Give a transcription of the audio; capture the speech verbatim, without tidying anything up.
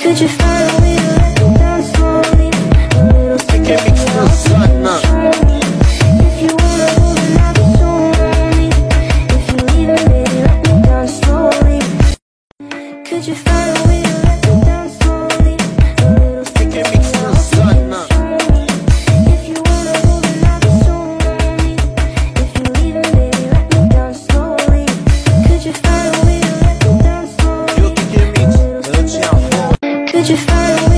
Could you find a way to let me down slowly? A little Make it mix the sun up. If you wanna go, then I'll be so lonely. If you leave it, baby, let me down slowly. Could you find a way to let me down slowly? A little Make it mix the sun up. If you wanna go, then I'll be so lonely. If you leave it, baby, let me down slowly. Could you find a way to let me down slowly? Yo, P K Mix, eu te amo. Could you find a way